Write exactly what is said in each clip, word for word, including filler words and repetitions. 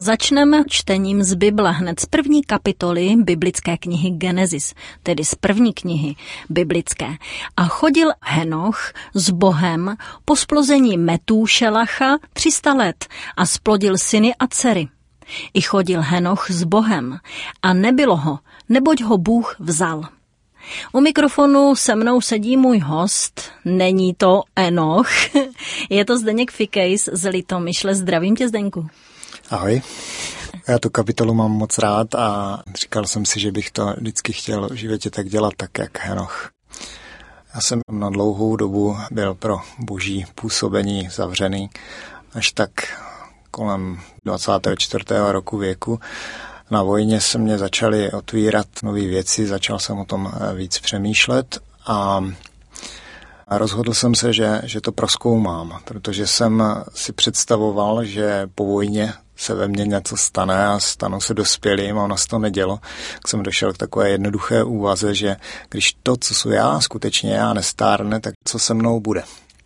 Začneme čtením z Bible hned z první kapitoly biblické knihy Genesis, tedy z první knihy biblické. A chodil Henoch s Bohem po splození Metúšelacha tři sta let a splodil syny a dcery. I chodil Henoch s Bohem a nebylo ho, neboť ho Bůh vzal. U mikrofonu se mnou sedí můj host, není to Enoch, je to Zdeněk Fikejs z Litomyšle. Zdravím tě, Zdeňku. Ahoj, já tu kapitolu mám moc rád a říkal jsem si, že bych to vždycky chtěl v životě tak dělat, tak jak Henoch. Já jsem na dlouhou dobu byl pro boží působení zavřený, až tak kolem dvacátého čtvrtého roku věku. Na vojně se mě začaly otvírat nové věci, začal jsem o tom víc přemýšlet a rozhodl jsem se, že, že to prozkoumám, protože jsem si představoval, že po vojně se ve mně něco stane a stanu se dospělým a ono se to nedělo. Tak jsem došel k takové jednoduché úvaze, že když to, co jsou já, skutečně já nestárne, tak co se mnou bude.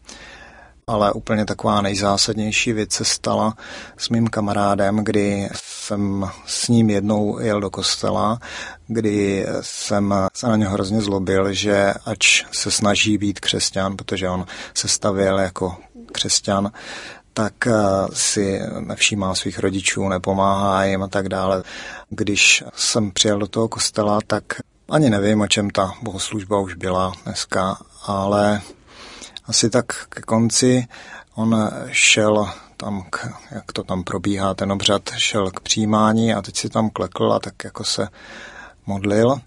Ale úplně taková nejzásadnější věc se stala s mým kamarádem, kdy jsem s ním jednou jel do kostela, kdy jsem se na něho hrozně zlobil, že ač se snaží být křesťan, protože on se stavěl jako křesťan, tak si nevšímá svých rodičů, nepomáhá jim a tak dále. Když jsem přijel do toho kostela, tak ani nevím, o čem ta bohoslužba už byla dneska, ale asi tak ke konci on šel tam, k, jak to tam probíhá, ten obřad, šel k přijímání a teď si tam klekl a tak jako se modlil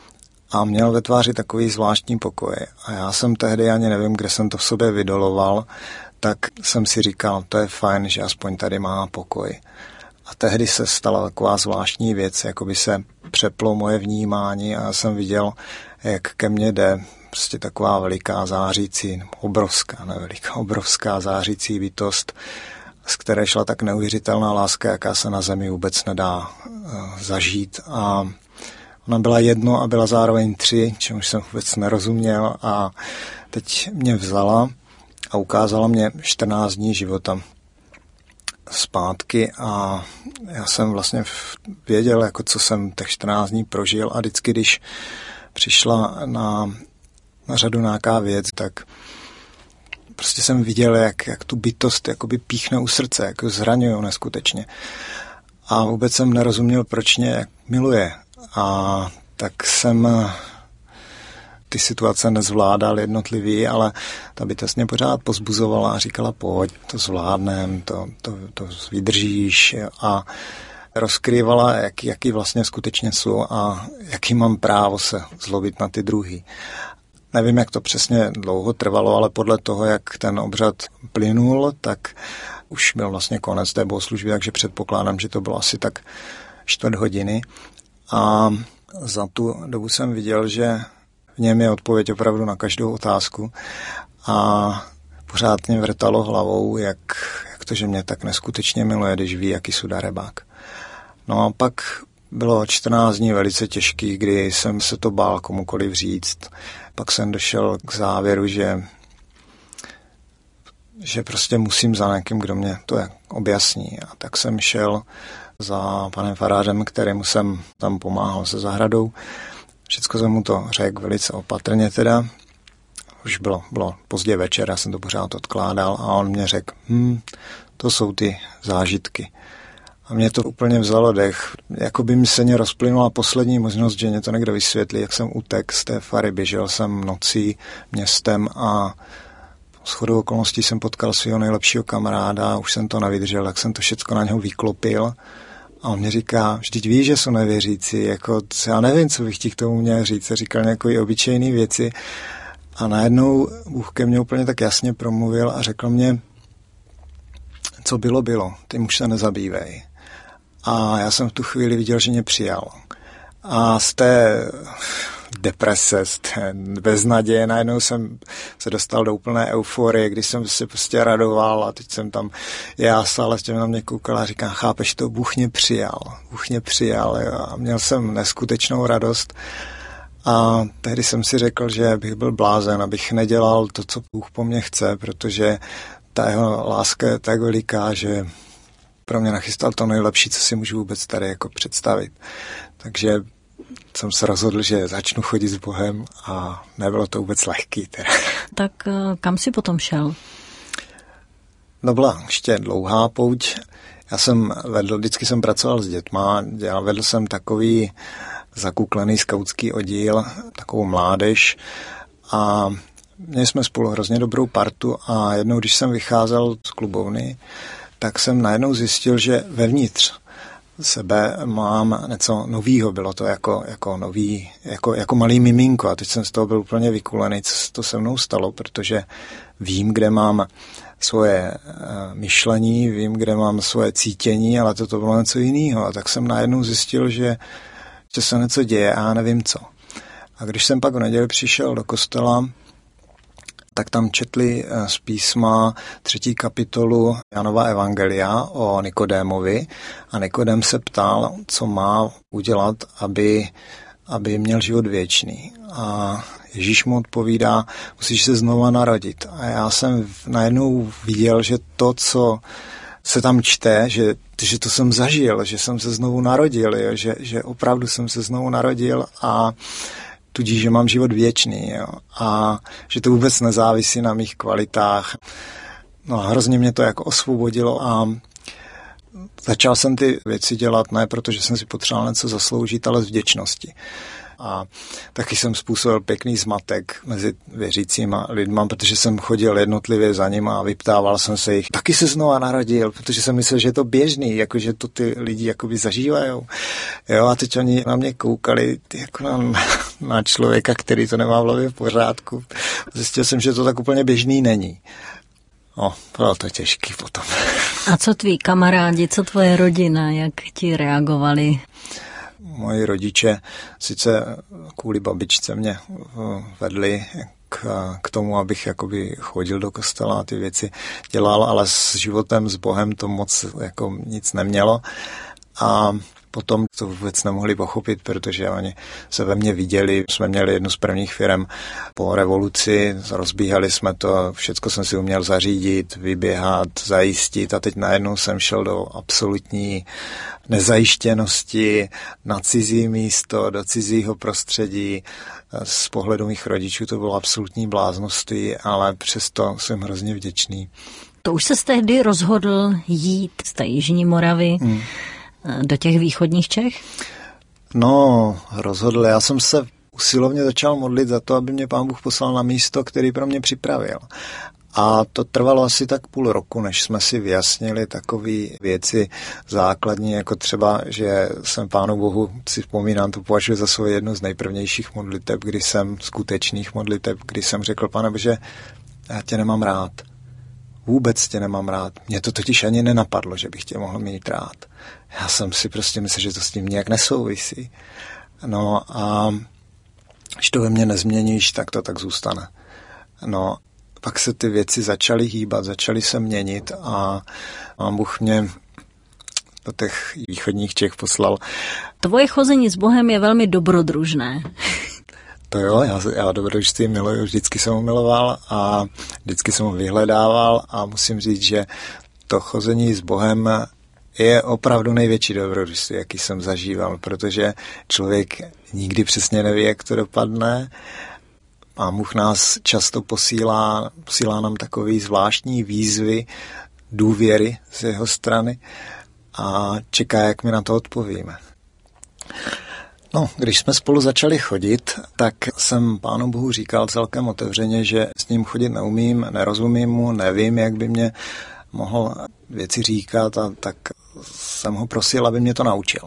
a měl ve tváři takový zvláštní pokoj. A já jsem tehdy ani nevím, kde jsem to v sobě vydoloval, tak jsem si říkal, to je fajn, že aspoň tady má pokoj. A tehdy se stala taková zvláštní věc, jako by se přeplo moje vnímání a já jsem viděl, jak ke mně jde prostě taková veliká zářící, obrovská, ne veliká, obrovská zářící bytost, z které šla tak neuvěřitelná láska, jaká se na zemi vůbec nedá uh, zažít. A ona byla jedno a byla zároveň tři, čemuž jsem vůbec nerozuměl a teď mě vzala a ukázala mě čtrnáct dní života zpátky a já jsem vlastně věděl, jako co jsem těch čtrnáct dní prožil a vždycky, když přišla na, na řadu nějaká věc, tak prostě jsem viděl, jak, jak tu bytost jakoby píchne u srdce, jak zraňuju neskutečně. A vůbec jsem nerozuměl, proč mě miluje. A tak jsem ty situace nezvládal jednotlivý, ale ta bytost mě pořád pozbuzovala a říkala, pojď, to zvládnem, to, to, to vydržíš a rozkrývala, jak, jaký vlastně skutečně jsou a jaký mám právo se zlobit na ty druhý. Nevím, jak to přesně dlouho trvalo, ale podle toho, jak ten obřad plynul, tak už byl vlastně konec té bohoslužby, takže předpokládám, že to bylo asi tak čtvrt hodiny. A za tu dobu jsem viděl, že v něm je odpověď opravdu na každou otázku a pořád mě vrtalo hlavou, jak, jak to, že mě tak neskutečně miluje, když ví, jaký jsou darebák. No a pak bylo čtrnáct dní velice těžký, kdy jsem se to bál komukoliv říct. Pak jsem došel k závěru, že, že prostě musím za někým, kdo mě to objasní. A tak jsem šel za panem farářem, kterému jsem tam pomáhal se zahradou. Všecko jsem mu to řekl velice opatrně teda. Už bylo, bylo pozdě večer, já jsem to pořád odkládal a on mě řekl, hm, to jsou ty zážitky. A mě to úplně vzalo dech. Jako by mi se mě rozplynula poslední možnost, že mě to někdo vysvětlí, jak jsem utek z té fary. Běžel jsem nocí městem a shodou okolností jsem potkal svého nejlepšího kamaráda a už jsem to nevydržel, tak jsem to všecko na něho vyklopil. A on mi říká, vždyť víš, že jsou nevěřící, jako já nevím, co bych ti k tomu měl říct. A říkal nějaké obyčejné věci. A najednou Bůh ke mně úplně tak jasně promluvil a řekl mě, co bylo, bylo, ty už se nezabývej. A já jsem v tu chvíli viděl, že mě přijal. A z té deprese, z té beznaděje, najednou jsem se dostal do úplné euforie, když jsem se prostě radoval a teď jsem tam jásal a těm na mě koukal a říkám, chápeš to, Bůh mě přijal. Bůh mě přijal a měl jsem neskutečnou radost. A tehdy jsem si řekl, že bych byl blázen, abych nedělal to, co Bůh po mně chce, protože ta jeho láska je tak veliká, že pro mě nachystal to nejlepší, co si můžu vůbec tady jako představit. Takže jsem se rozhodl, že začnu chodit s Bohem a nebylo to vůbec lehký. Teda. Tak kam jsi potom šel? No byla ještě dlouhá pouť. Já jsem vedl, vždycky jsem pracoval s dětma, dělal, vedl jsem takový zakuklený skautský oddíl, takovou mládež a měli jsme spolu hrozně dobrou partu a jednou, když jsem vycházel z klubovny, tak jsem najednou zjistil, že vevnitř sebe mám něco novýho, bylo to jako, jako nový, jako, jako malý miminko a teď jsem z toho byl úplně vykulený, co se to se mnou stalo, protože vím, kde mám svoje myšlení, vím, kde mám svoje cítění, ale toto bylo něco jiného a tak jsem najednou zjistil, že, že se něco děje a já nevím co. A když jsem pak v neděli přišel do kostela, tak tam četli z písma třetí kapitolu Janova evangelia o Nikodémovi a Nikodém se ptal, co má udělat, aby, aby měl život věčný. A Ježíš mu odpovídá, musíš se znova narodit. A já jsem najednou viděl, že to, co se tam čte, že, že to jsem zažil, že jsem se znovu narodil, jo, že, že opravdu jsem se znovu narodil a tudíž, že mám život věčný, jo, a že to vůbec nezávisí na mých kvalitách. No a hrozně mě to jako osvobodilo a začal jsem ty věci dělat ne protože jsem si potřeboval něco zasloužit, ale z vděčnosti. A taky jsem způsobil pěkný zmatek mezi věřícíma lidma, protože jsem chodil jednotlivě za nima a vyptával jsem se jich. Taky se znova narodil, protože jsem myslel, že je to běžný, jakože to ty lidi jakoby zažívají. Jo, a teď oni na mě koukali jako na, na člověka, který to nemá v hlavě v pořádku. Zjistil jsem, že to tak úplně běžný není. No, bylo to těžký potom. A co tví kamarádi, co tvoje rodina, jak ti reagovali? Moji rodiče sice kvůli babičce mě vedli k, k tomu, abych jakoby chodil do kostela a ty věci dělal, ale s životem, s Bohem to moc jako nic nemělo. A potom to vůbec nemohli pochopit, protože oni se ve mně viděli. Jsme měli jednu z prvních firem po revoluci, rozbíhali jsme to, všecko jsem si uměl zařídit, vyběhat, zajistit a teď najednou jsem šel do absolutní nezajištěnosti, na cizí místo, do cizího prostředí. Z pohledu mých rodičů to bylo absolutní bláznosti, ale přesto jsem hrozně vděčný. To už se tehdy rozhodl jít z té Jižní Moravy hmm. do těch východních Čech? No, rozhodl. Já jsem se usilovně začal modlit za to, aby mě Pán Bůh poslal na místo, který pro mě připravil. A to trvalo asi tak půl roku, než jsme si vyjasnili takové věci základní, jako třeba, že jsem Pánu Bohu, si vzpomínám, to považuji za svou jednu z nejprvnějších modliteb, kdy jsem, skutečných modliteb, kdy jsem řekl, Pane Bože, já tě nemám rád. Vůbec tě nemám rád. Mně to totiž ani nenapadlo, že bych tě mohl mít rád. Já jsem si prostě myslel, že to s tím nějak nesouvisí. No a když to ve mně nezměníš, tak to tak zůstane. No, pak se ty věci začaly hýbat, začaly se měnit a Pán Bůh mě do těch východních Čech poslal. Tvoje chození s Bohem je velmi dobrodružné. To jo, já, já dobrodružství miluju, vždycky jsem ho miloval a vždycky jsem ho vyhledával a musím říct, že to chození s Bohem je opravdu největší dobrodružství, jaký jsem zažíval, protože člověk nikdy přesně neví, jak to dopadne. Pán Bůh nás často posílá, posílá nám takový zvláštní výzvy, důvěry z jeho strany a čeká, jak my na to odpovíme. No, když jsme spolu začali chodit, tak jsem Pánu Bohu říkal celkem otevřeně, že s ním chodit neumím, nerozumím mu, nevím, jak by mě mohl věci říkat a tak jsem ho prosil, aby mě to naučil.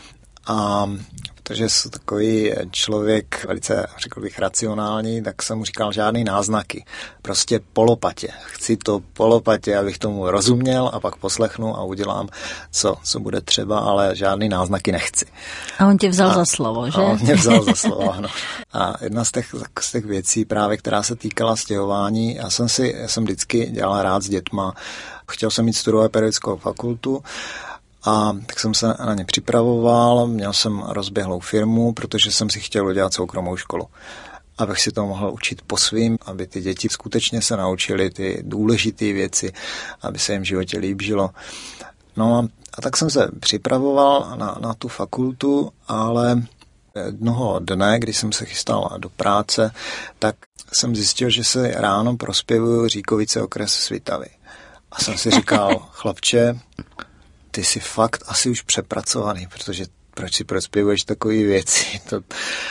A protože jsem takový člověk velice, řekl bych, racionální, tak jsem mu říkal žádný náznaky. Prostě polopatě. Chci to polopatě, abych tomu rozuměl a pak poslechnu a udělám, co, co bude třeba, ale žádný náznaky nechci. A on tě vzal a, za slovo, že? A on mě vzal za slovo, ano. A jedna z těch, z těch věcí právě, která se týkala stěhování, já jsem si, já jsem vždycky dělal rád s dětma. Chtěl jsem mít studovat pedagogickou fakultu, a tak jsem se na ně připravoval, měl jsem rozběhlou firmu, protože jsem si chtěl udělat soukromou školu. Abych si to mohl učit po svým, aby ty děti skutečně se naučily ty důležité věci, aby se jim v životě líp žilo. No a tak jsem se připravoval na, na tu fakultu, ale jednoho dne, když jsem se chystal do práce, tak jsem zjistil, že se ráno prospěvuju Říkovice, okres Svitavy. A jsem si říkal, chlapče, ty jsi fakt asi už přepracovaný, protože proč si prospěvuješ takové věci? To...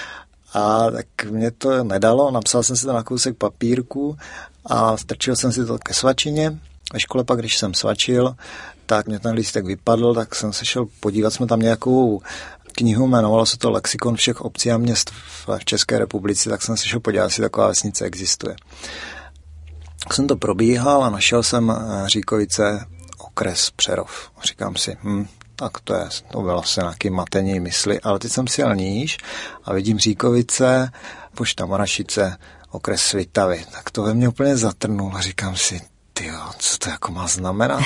A tak mě to nedalo, napsal jsem si to na kousek papírku a strčil jsem si to ke svačině. Ve škole pak, když jsem svačil, tak mě ten lístek vypadl, tak jsem se šel podívat, jsme tam nějakou knihu, jmenovalo se to Lexikon všech obcí a měst v České republice, tak jsem se šel podívat, jestli taková vesnice existuje. Tak jsem to probíhal a našel jsem Říkovice, okres Přerov. Říkám si, hm, tak to je, to bylo asi nějaký matení mysli, ale teď jsem si jel níž a vidím Říkovice, pošta Morašice, okres Svitavy. Tak to ve mně úplně zatrnul a říkám si, tyjo, co to jako má znamenat?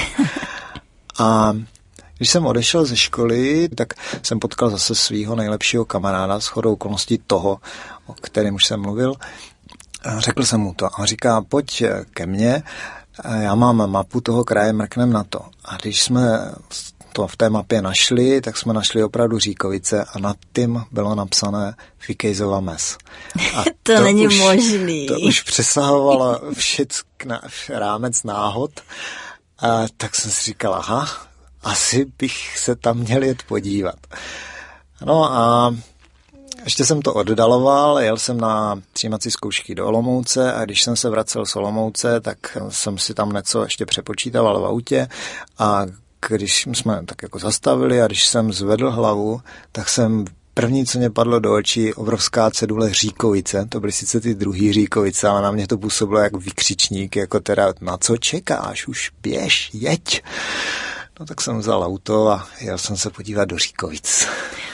A když jsem odešel ze školy, tak jsem potkal zase svého nejlepšího kamaráda, shodou okolností toho, o kterém už jsem mluvil. A řekl jsem mu to a on říká, pojď ke mně, já mám mapu toho kraje, mrknem na to. A když jsme to v té mapě našli, tak jsme našli opravdu Říkovice a nad tím bylo napsané Fikejzova Mez. A to, to není už, možný. To už přesahovalo všeck na, rámec náhod. A tak jsem si říkal, aha, asi bych se tam měl jet podívat. No a ještě jsem to oddaloval, jel jsem na přijímací zkoušky do Olomouce a když jsem se vracel z Olomouce, tak jsem si tam něco ještě přepočítal v autě a když jsme tak jako zastavili a když jsem zvedl hlavu, tak jsem první, co mě padlo do očí, obrovská cedule Říkovice, to byly sice ty druhý Říkovice, ale na mě to působilo jako vykřičník, jako teda na co čekáš, už běž, jeď. No tak jsem vzal auto a jel jsem se podívat do Říkovic.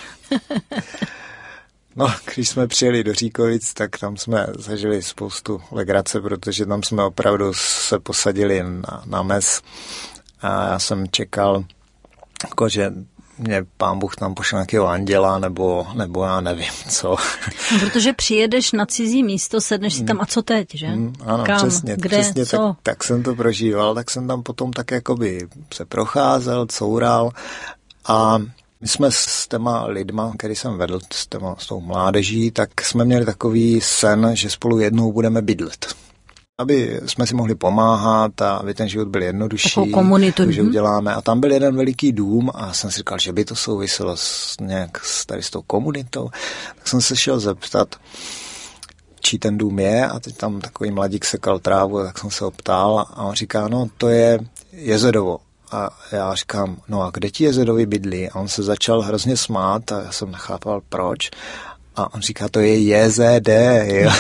No, když jsme přijeli do Říkovic, tak tam jsme zažili spoustu legrace, protože tam jsme opravdu se posadili na, na mez a já jsem čekal, jako, že mě pán Bůh tam pošle nějakého anděla, nebo, nebo já nevím, co. No, protože přijedeš na cizí místo, sedneš si tam a co teď, že? Mm, ano, Kam? přesně, Kde? přesně Co? tak, tak jsem to prožíval, tak jsem tam potom tak jakoby se procházel, coural a my jsme s těma lidma, který jsem vedl, s, těma, s tou mládeží, tak jsme měli takový sen, že spolu jednou budeme bydlet. Aby jsme si mohli pomáhat a aby ten život byl jednodušší, že uděláme. A tam byl jeden veliký dům a jsem si říkal, že by to souviselo s, nějak s, tady s tou komunitou. Tak jsem se šel zeptat, čí ten dům je a teď tam takový mladík sekal trávu, tak jsem se ho ptal a on říká, no to je Jezedovo. A já říkám, no a kde ti Jezedovi bydlí? A on se začal hrozně smát a já jsem nechápal proč. A on říká, to je J Z D, jo.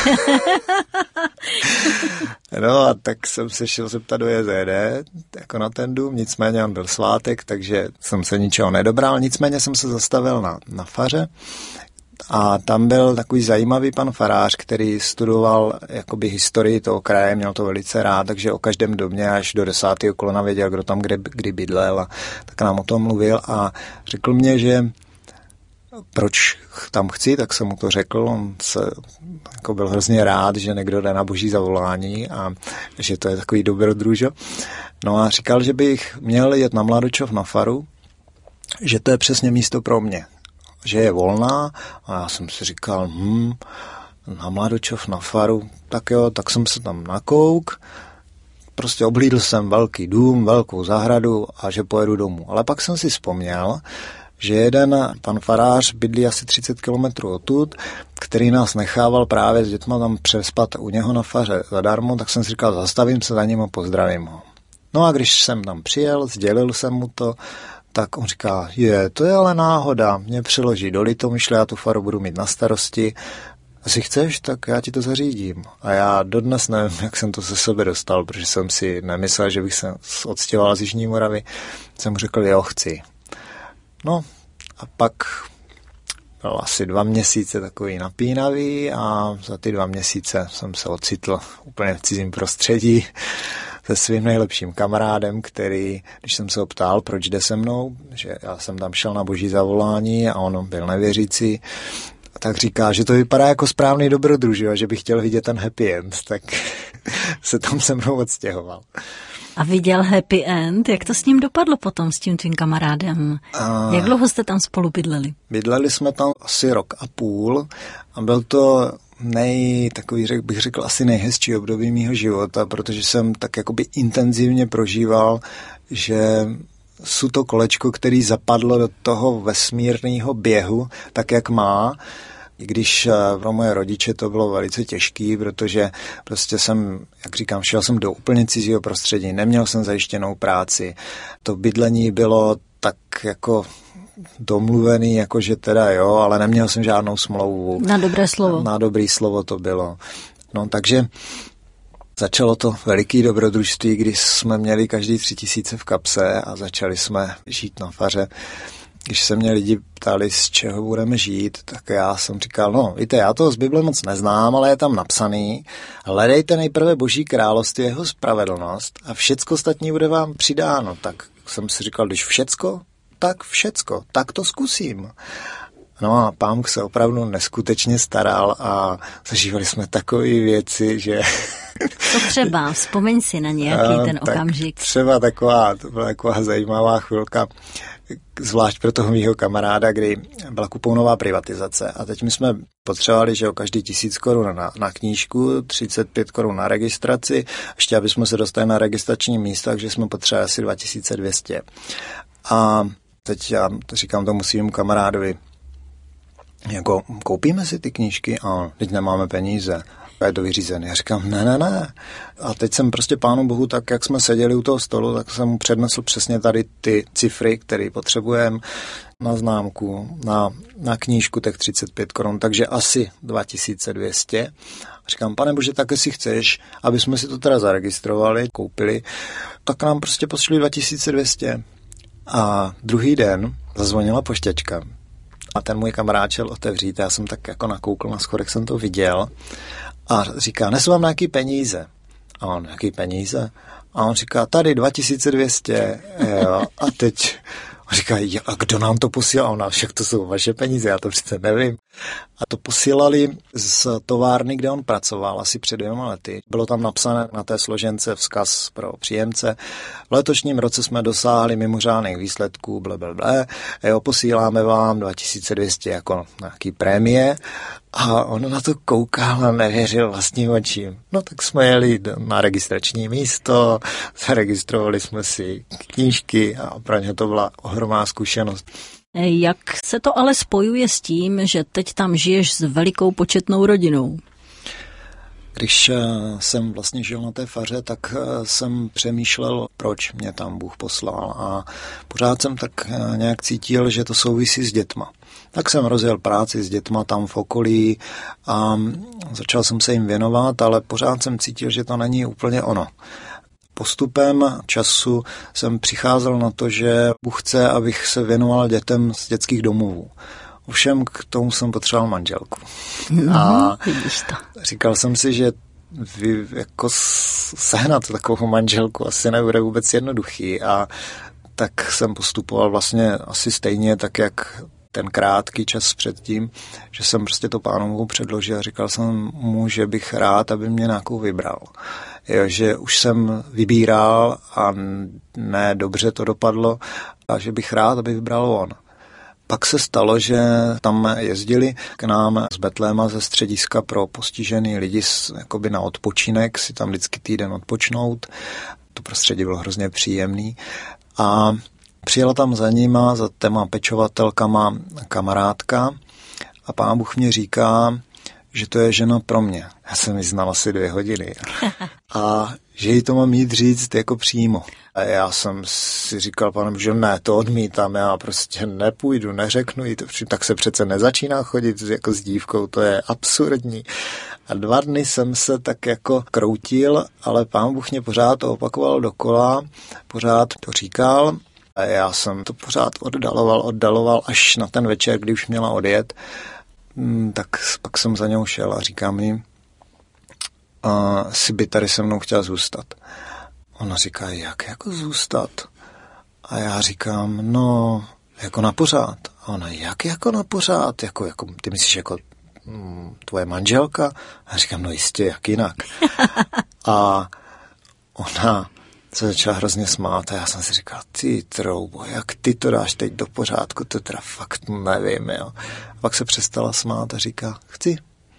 No a tak jsem se šel zeptat do J Z D, jako na ten dům, nicméně on byl svátek, takže jsem se ničeho nedobral, nicméně jsem se zastavil na, na faře a tam byl takový zajímavý pan farář, který studoval jakoby historii toho kraje, měl to velice rád, takže o každém domě až do desátého kolona věděl, kdo tam kde, kdy bydlel a tak nám o tom mluvil a řekl mě, že proč tam chci, tak jsem mu to řekl, on se jako byl hrozně rád, že někdo jde na boží zavolání a že to je takový dobrodružo. No a říkal, že bych měl jet na Mladočov na faru, že to je přesně místo pro mě, že je volná a já jsem si říkal, hm, na Mladočov na faru, tak jo, tak jsem se tam nakouk, prostě oblídl jsem velký dům, velkou zahradu a že pojedu domů. Ale pak jsem si vzpomněl, že jeden pan farář bydlí asi třicet kilometrů odtud, který nás nechával právě s dětma tam přespat u něho na faře zadarmo, tak jsem si říkal, zastavím se za ním a pozdravím ho. No a když jsem tam přijel, sdělil jsem mu to, tak on říká, je, to je ale náhoda, mě přeloží do Litomyšle, já tu faru budu mít na starosti, jestli chceš, tak já ti to zařídím. A já dodnes nevím, jak jsem to ze sebe dostal, protože jsem si nemyslel, že bych se odstěhoval z Jižní Moravy, jsem mu řekl, jo, chci. No a pak byl asi dva měsíce takový napínavý a za ty dva měsíce jsem se ocitl úplně v cizím prostředí se svým nejlepším kamarádem, který, když jsem se ho ptal, proč jde se mnou, že já jsem tam šel na boží zavolání a on byl nevěřící, tak říká, že to vypadá jako správný dobrodruž a že bych chtěl vidět ten happy end, tak se tam se mnou odstěhoval. A viděl happy end? Jak to s ním dopadlo potom, s tím tvým kamarádem? A... Jak dlouho jste tam spolu bydleli? Bydleli jsme tam asi rok a půl a byl to nej, takový, řek, bych řekl, asi nejhezčí období mýho života, protože jsem tak jakoby intenzivně prožíval, že jsou to kolečko, který zapadlo do toho vesmírného běhu, tak jak má, i když pro moje rodiče to bylo velice těžký, protože prostě jsem, jak říkám, šel jsem do úplně cizího prostředí, neměl jsem zajištěnou práci, to bydlení bylo tak jako domluvený, jakože teda jo, ale neměl jsem žádnou smlouvu. Na dobré slovo. Na dobrý slovo to bylo. No takže začalo to veliký dobrodružství, když jsme měli každý tři tisíce v kapse a začali jsme žít na faře. Když se mě lidi ptali, z čeho budeme žít, tak já jsem říkal, no víte, já toho z Bible moc neznám, ale je tam napsaný, hledejte nejprve Boží království, jeho spravedlnost a všecko ostatní bude vám přidáno. Tak jsem si říkal, když všecko, tak všecko, tak to zkusím. No a Pán Bůh se opravdu neskutečně staral a zažívali jsme takové věci, že... To třeba, vzpomeň si na nějaký ten okamžik. Třeba taková, to byla taková zajímavá chvilka, zvlášť pro toho mýho kamaráda, kdy byla kupounová privatizace a teď my jsme potřebovali, že o každý tisíc korun na, na knížku, třicet pět korun na registraci, ještě aby jsme se dostali na registrační místo, takže jsme potřebovali asi dva tisíce dvě stě. A teď já to říkám tomu svým kamarádovi, jako koupíme si ty knížky a teď nemáme peníze. Je to vyřízené. Já říkám, ne, ne, ne. A teď jsem prostě Pánu Bohu, tak jak jsme seděli u toho stolu, tak jsem mu přednesl přesně tady ty cifry, které potřebujeme na známku, na, na knížku, tak třicet pět korun, takže asi dva tisíce dvě stě. A říkám, Pane Bože, tak jestli chceš, aby jsme si to teda zaregistrovali, koupili, tak nám prostě pošli dva tisíce dvě stě. A druhý den zazvonila pošťačka. A ten můj kamarád šel otevřít, já jsem tak jako nakoukl na schodech, jsem to viděl a říká, nesu vám nějaký peníze. A on, jaký peníze? A on říká, tady dva tisíce dvě stě. Jo. A teď on říká, a kdo nám to posílal? A ona, však to jsou vaše peníze, já to přece nevím. A to posílali z továrny, kde on pracoval asi před dvěma lety. Bylo tam napsané na té složence vzkaz pro příjemce. V letošním roce jsme dosáhli mimořádných výsledků, blablabla. Jo, posíláme vám dva tisíce dvě stě jako nějaký prémie. A on na to koukal a nevěřil vlastním očím. No tak jsme jeli na registrační místo, zaregistrovali jsme si knížky a pro ně to byla ohromná zkušenost. Jak se to ale spojuje s tím, že teď tam žiješ s velikou početnou rodinou? Když jsem vlastně žil na té faře, tak jsem přemýšlel, proč mě tam Bůh poslal a pořád jsem tak nějak cítil, že to souvisí s dětma. Tak jsem rozjel práci s dětma tam v okolí a začal jsem se jim věnovat, ale pořád jsem cítil, že to není úplně ono. Postupem času jsem přicházel na to, že Bůh chce, abych se věnoval dětem z dětských domovů. Ovšem k tomu jsem potřeboval manželku. No, a vidíš to. Říkal jsem si, že vy, jako sehnat takovou manželku asi nebude vůbec jednoduchý a tak jsem postupoval vlastně asi stejně, tak jak ten krátký čas předtím, že jsem prostě to Pánu Bohu předložil a říkal jsem mu, že bych rád, aby mě nějakou vybral. Jo, že už jsem vybíral a ne dobře to dopadlo a že bych rád, aby vybral on. Pak se stalo, že tam jezdili k nám z Betléma ze střediska pro postižený lidi jakoby na odpočinek, si tam vždycky týden odpočnout. To prostředí bylo hrozně příjemný. A přijela tam za nima, za těma pečovatelkama kamarádka a Pán Bůh mě říká, že to je žena pro mě. Já jsem ji znal asi dvě hodiny. A že jí to mám jít říct jako přímo. A já jsem si říkal, Pane, že ne, to odmítám, já prostě nepůjdu, neřeknu jí to, tak se přece nezačíná chodit jako s dívkou, to je absurdní. A dva dny jsem se tak jako kroutil, ale Pán Bůh mě pořád to opakoval dokola, pořád to říkal. A já jsem to pořád oddaloval, oddaloval až na ten večer, kdy už měla odjet. Tak pak jsem za něj šel a říkám mi, si by tady se mnou chtěla zůstat. Ona říká, jak jako zůstat? A já říkám, no, jako na pořád. A ona, jak jako na pořád? Jako, jako, ty myslíš jako mm, tvoje manželka? A já říkám, no jistě, jak jinak. A ona se začala hrozně smát a já jsem si říkal, ty troubo, jak ty to dáš teď do pořádku, to teda fakt nevím, jo. A pak se přestala smát a říká, chci.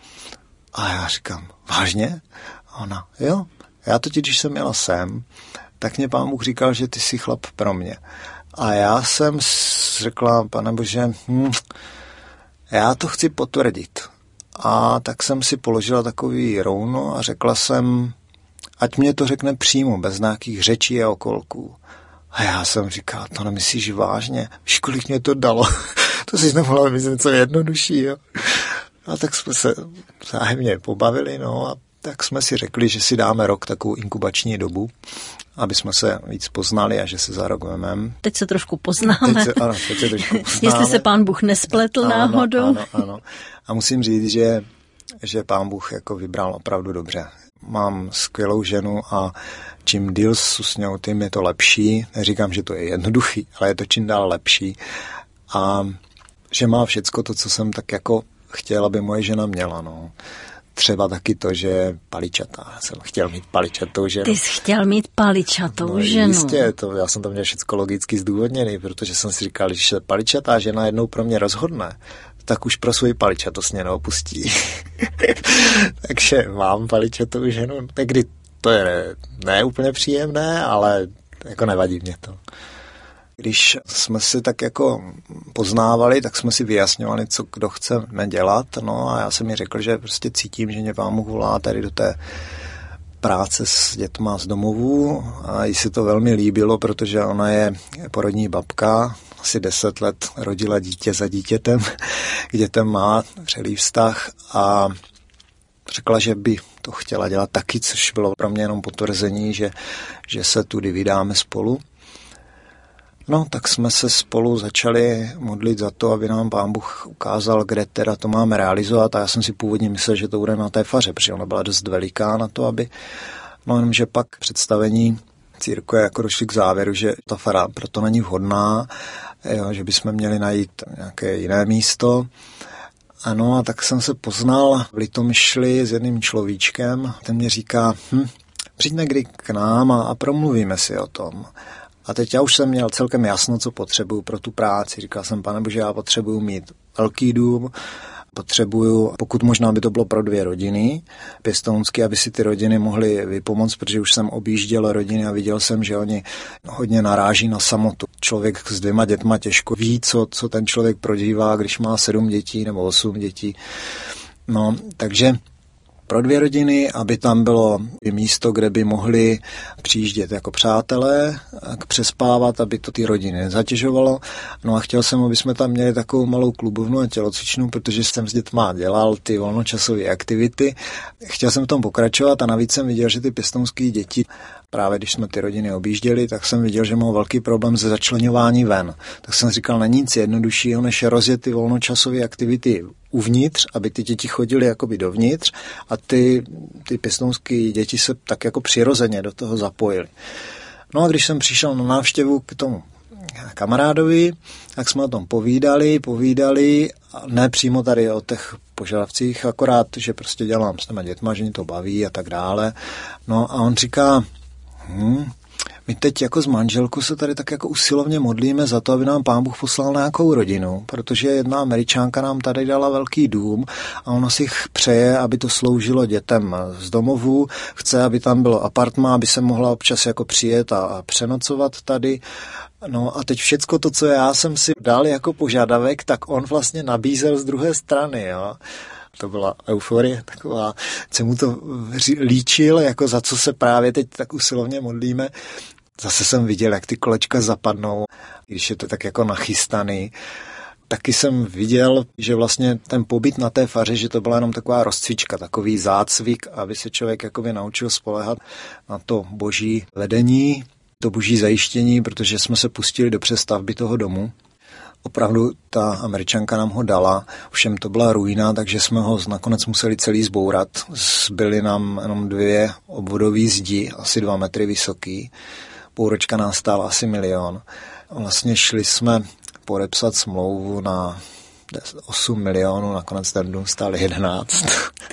A já říkám, vážně? A ona, jo. Já totiž, když jsem jela sem, tak mě Pán Bůh říkal, že ty jsi chlap pro mě. A já jsem řekla, Pane Bože, hm, já to chci potvrdit. A tak jsem si položila takový rouno a řekla jsem, ať mě to řekne přímo, bez nějakých řečí a okolků. A já jsem říkal, to nemyslíš vážně? Víš, kolik mě to dalo? To si nemohla myslet něco jednodušší, jo? A tak jsme se zájemně pobavili, no a tak jsme si řekli, že si dáme rok takovou inkubační dobu, aby jsme se víc poznali a že se za rok vememe. Teď se trošku poznáme. Teď se, ano, teď se trošku poznáme. Jestli se Pán Bůh nespletl ano, náhodou. Ano, ano. A musím říct, že, že Pán Bůh jako vybral opravdu dobře. Mám skvělou ženu a čím díl s ňou, tím je to lepší. Neříkám, že to je jednoduchý, ale je to čím dál lepší. A že má všecko to, co jsem tak jako chtěl, aby moje žena měla, no. Třeba taky to, že paličatá. Já jsem chtěl mít paličatou ženu. Ty jsi chtěl mít paličatou no, ženu. Jistě, to, já jsem to měl všecko logicky zdůvodněný, protože jsem si říkal, když se paličatá žena jednou pro mě rozhodne, tak už pro svůj paličatost mě neopustí. Takže mám paličatou ženu. Někdy to je ne, ne úplně příjemné, ale jako nevadí mě to. Když jsme si tak jako poznávali, tak jsme si vyjasňovali, co kdo chceme dělat. No a já jsem mi řekl, že prostě cítím, že mě Pán Bůh volá tady do té práce s dětma z domovů a jí se to velmi líbilo, protože ona je porodní babka, asi deset let rodila dítě za dítětem, k dětem má vřelý vztah a řekla, že by to chtěla dělat taky, což bylo pro mě jenom potvrzení, že, že se tudy vydáme spolu. No, tak jsme se spolu začali modlit za to, aby nám Pán Bůh ukázal, kde teda to máme realizovat a já jsem si původně myslel, že to bude na té faře, protože ona byla dost veliká na to, aby... No jenom, že pak představení církve jako došli k závěru, že ta fara proto není vhodná, jo, že bychom měli najít nějaké jiné místo. Ano, a tak jsem se poznal v Litomyšli s jedným človíčkem, ten mě říká, hm, přijď někdy k nám a, a promluvíme si o tom. A teď já už jsem měl celkem jasno, co potřebuju pro tu práci. Říkal jsem, Pane Bože, já potřebuju mít velký dům, potřebuju, pokud možná by to bylo pro dvě rodiny, pěstounské, aby si ty rodiny mohly vypomoct, protože už jsem objížděl rodiny a viděl jsem, že oni hodně naráží na samotu. Člověk s dvěma dětma těžko ví, co, co ten člověk prožívá, když má sedm dětí nebo osm dětí. No, takže pro dvě rodiny, aby tam bylo místo, kde by mohli přijíždět jako přátelé, přespávat, aby to ty rodiny nezatěžovalo. No a chtěl jsem, aby jsme tam měli takovou malou klubovnu a tělocvičnu, protože jsem s dětma dělal ty volnočasové aktivity. Chtěl jsem v tom pokračovat a navíc jsem viděl, že ty pěstounské děti, právě když jsme ty rodiny objížděli, tak jsem viděl, že mám velký problém se začleňování ven. Tak jsem říkal, není nic jednoduššího, než rozjet ty volnočasové aktivity uvnitř, aby ty děti chodily jakoby dovnitř a ty, ty pěstounské děti se tak jako přirozeně do toho zapojily. No a když jsem přišel na návštěvu k tomu kamarádovi, tak jsme o tom povídali, povídali, ne přímo tady o těch požadavcích, akorát, že prostě dělám s těma dětma, že mě to baví a tak dále. No a on říká, hm, my teď jako s manželkou se tady tak jako usilovně modlíme za to, aby nám Pán Bůh poslal nějakou rodinu, protože jedna Američánka nám tady dala velký dům a ona si přeje, aby to sloužilo dětem z domovů, chce, aby tam bylo apartmán, aby se mohla občas jako přijet a přenocovat tady. No a teď všecko to, co já jsem si dal jako požadavek, tak on vlastně nabízel z druhé strany, jo. To byla euforie taková, se mu to líčil, jako za co se právě teď tak usilovně modlíme. Zase jsem viděl, jak ty kolečka zapadnou, když je to tak jako nachystaný. Taky jsem viděl, že vlastně ten pobyt na té faře, že to byla jenom taková rozcvička, takový zácvik, aby se člověk jakoby naučil spoléhat na to boží vedení, to boží zajištění, protože jsme se pustili do přestavby toho domu. Opravdu ta Američanka nám ho dala, všem to byla ruina, takže jsme ho nakonec museli celý zbourat. Zbyly nám jenom dvě obvodové zdi, asi dva metry vysoký. Půlročka nás stála asi milion. Vlastně šli jsme podepsat smlouvu na osm milionů, nakonec ten dům stál jedenáct.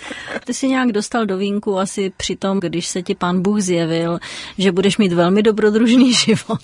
Ty jsi nějak dostal do vínku asi při tom, když se ti Pán Bůh zjevil, že budeš mít velmi dobrodružný život.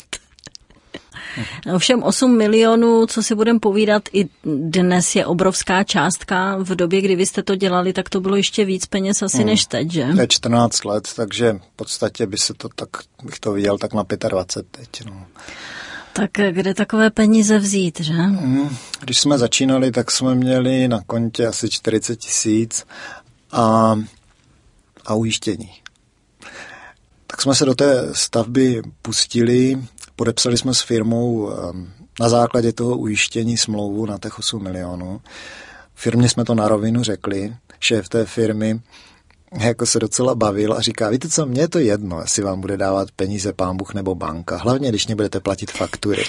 Ovšem osm milionů, co si budeme povídat, i dnes je obrovská částka. V době, kdy vy jste to dělali, tak to bylo ještě víc peněz asi hmm. než teď, že? To je čtrnáct let, takže v podstatě by se to tak, bych to viděl tak na dvacet pět teď. No. Tak kde takové peníze vzít, že? Hmm. Když jsme začínali, tak jsme měli na kontě asi čtyřicet tisíc a, a ujištění. Tak jsme se do té stavby pustili. Podepsali jsme s firmou na základě toho ujištění smlouvu na těch osm milionů. Firmě jsme to na rovinu řekli. Šéf té firmy jako se docela bavil a říká, víte co, mně je to jedno, jestli vám bude dávat peníze Pán Bůh nebo banka. Hlavně, když nebudete platit faktury.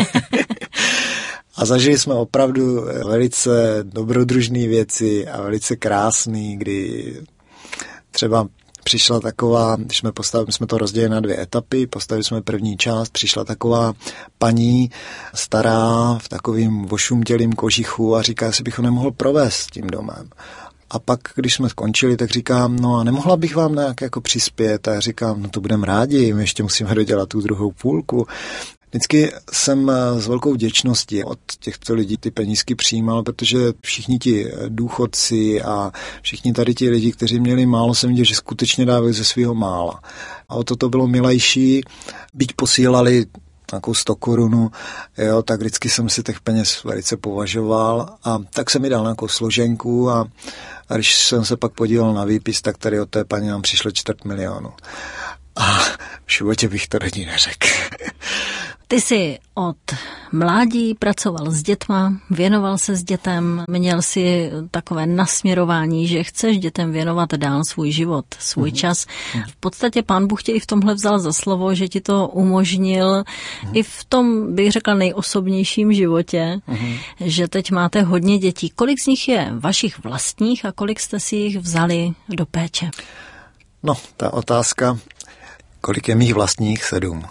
A zažili jsme opravdu velice dobrodružné věci a velice krásný, kdy třeba přišla taková, když jsme postavili, jsme to rozdělili na dvě etapy, postavili jsme první část, přišla taková paní stará v takovým ošumělým kožichu a říká, jestli bych ho nemohl provést tím domem. A pak, když jsme skončili, tak říkám, no a nemohla bych vám nějak jako přispět? A já říkám, no to budeme rádi, my ještě musíme dodělat tu druhou půlku. Vždycky jsem s velkou vděčností od těchto lidí ty penízky přijímal, protože všichni ti důchodci a všichni tady ti lidi, kteří měli málo, jsem viděl, že skutečně dávají ze svého mála. A o to to bylo milejší, byť posílali nějakou sto korunu, jo, tak vždycky jsem si těch peněz velice považoval a tak jsem mi dal nějakou složenku a, a když jsem se pak podíval na výpis, tak tady od té paní nám přišlo čtvrt milionu. A v životě bych to raději neřekl. Ty jsi od mládí pracoval s dětma, věnoval se s dětem, měl si takové nasměrování, že chceš dětem věnovat dál svůj život, svůj mm-hmm. čas. V podstatě Pán Bůh tě i v tomhle vzal za slovo, že ti to umožnil mm-hmm. i v tom, bych řekla, nejosobnějším životě, mm-hmm. že teď máte hodně dětí. Kolik z nich je vašich vlastních a kolik jste si jich vzali do péče? No, ta otázka, kolik je mých vlastních? Sedm.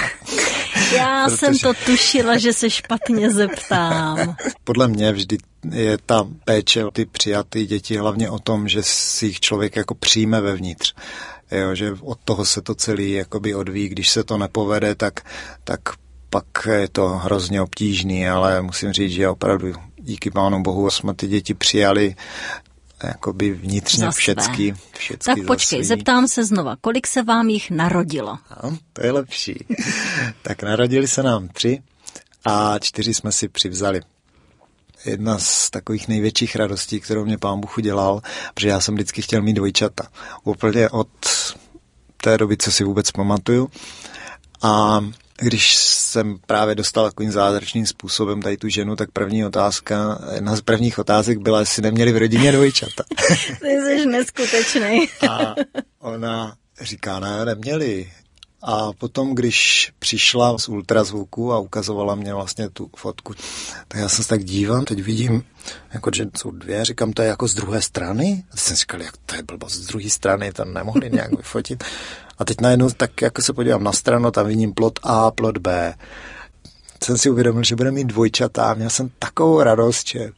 Já Protože... jsem to tušila, že se špatně zeptám. Podle mě vždy je ta péče o ty přijaté děti hlavně o tom, že si jich člověk jako přijme vevnitř. Jo, že od toho se to celý jakoby odvíjí. Když se to nepovede, tak, tak pak je to hrozně obtížný, ale musím říct, že opravdu díky Pánu Bohu jsme ty děti přijali jakoby vnitřně všecky, všecky. Tak počkej, zeptám se znova, kolik se vám jich narodilo? No, to je lepší. Tak narodili se nám tři a čtyři jsme si přivzali. Jedna z takových největších radostí, kterou mě Pán Bůh udělal, protože já jsem vždycky chtěl mít dvojčata. Úplně od té doby, co si vůbec pamatuju. A když jsem právě dostal takovým zázračným způsobem tady tu ženu, tak první otázka, jedna z prvních otázek byla, jestli neměli v rodině dvojčata. Ty jsi neskutečný. A ona říká, ne, neměli. A potom, když přišla z ultrazvuku a ukazovala mě vlastně tu fotku, tak já jsem se tak dívám, teď vidím, jako, že jsou dvě, říkám, to je jako z druhé strany? A jsem říkal, jak to je blbost, z druhé strany, to nemohli nějak vyfotit. A teď najednou tak jako se podívám na stranu, tam vidím plod A, plod B. Jsem si uvědomil, že bude mít dvojčata a měl jsem takovou radost, že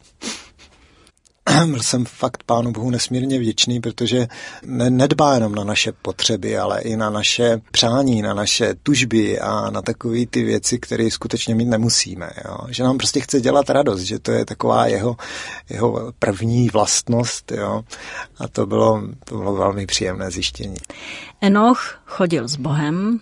byl jsem fakt Pánu Bohu nesmírně vděčný, protože nedbá jenom na naše potřeby, ale i na naše přání, na naše tužby a na takové ty věci, které skutečně mít nemusíme. Jo? Že nám prostě chce dělat radost, že to je taková jeho, jeho první vlastnost. Jo? A to bylo, to bylo velmi příjemné zjištění. Enoch chodil s Bohem,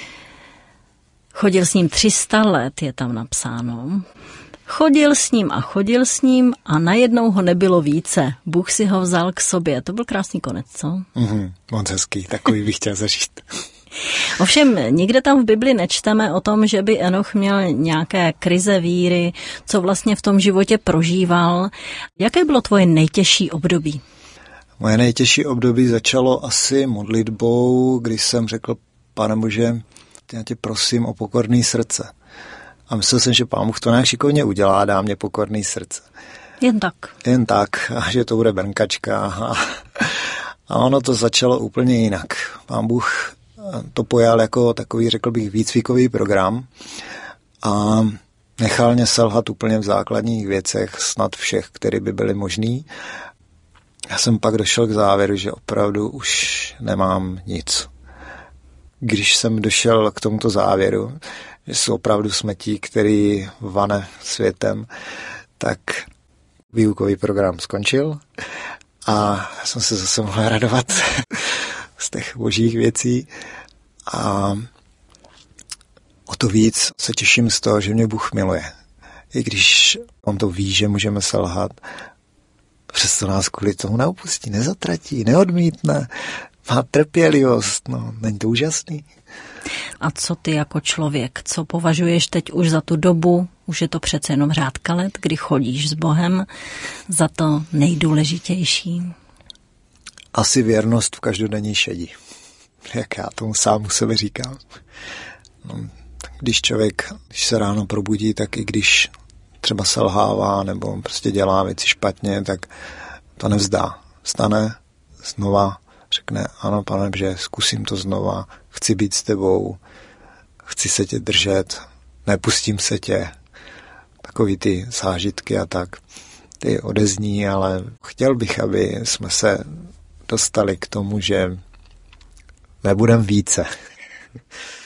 chodil s ním tři sta let, je tam napsáno. Chodil s ním a chodil s ním a najednou ho nebylo více. Bůh si ho vzal k sobě. To byl krásný konec, co? Mm-hmm, moc hezký, takový bych chtěl zažít. Ovšem, nikde tam v Bibli nečteme o tom, že by Enoch měl nějaké krize víry, co vlastně v tom životě prožíval. Jaké bylo tvoje nejtěžší období? Moje nejtěžší období začalo asi modlitbou, když jsem řekl, Pane Bože, já tě prosím o pokorné srdce. A myslel jsem, že Pán Bůh to nějak šikovně udělá, dá mě pokorný srdce. Jen tak. Jen tak, a že to bude brnkačka. A, a ono to začalo úplně jinak. Pán Bůh to pojal jako takový, řekl bych, výcvikový program a nechal mě selhat úplně v základních věcech, snad všech, které by byly možný. já jsem pak došel k závěru, že opravdu už nemám nic. Když jsem došel k tomuto závěru, že jsou opravdu smetí, který vane světem, tak výukový program skončil a jsem se zase mohl radovat z těch božích věcí a o to víc se těším z toho, že mě Bůh miluje. I když on to ví, že můžeme selhat, přesto nás kvůli tomu neopustí, nezatratí, neodmítne, má trpělivost, no, není to úžasný? A co ty jako člověk, co považuješ teď už za tu dobu, už je to přece jenom řádka let, kdy chodíš s Bohem, za to nejdůležitější? Asi věrnost v každodenní šedí, jak já tomu sám u sebe říkám. No, když člověk, když se ráno probudí, tak i když třeba selhává nebo prostě dělá věci špatně, tak to nevzdá. Vstane znova, řekne, ano, Pane, že zkusím to znova, chci být s tebou, chci se tě držet, nepustím se tě. Takový ty zážitky a tak, ty odezní, ale chtěl bych, aby jsme se dostali k tomu, že nebudem více.